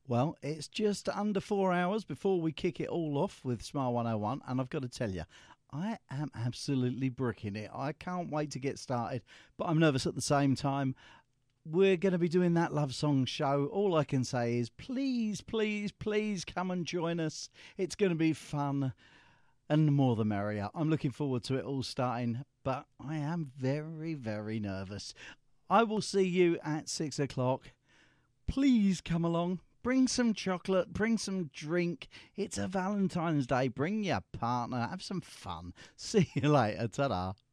Well, it's just under 4 hours before we kick it all off with Smile 101, and I've got to tell you, I am absolutely bricking it. I can't wait to get started, but I'm nervous at the same time. We're going to be doing that love song show. All I can say is please, please, please come and join us. It's going to be fun, and the more the merrier. I'm looking forward to it all starting, but I am very, very nervous. I will see you at 6 o'clock. Please come along. Bring some chocolate, bring some drink. It's a Valentine's Day. Bring your partner. Have some fun. See you later. Ta-da.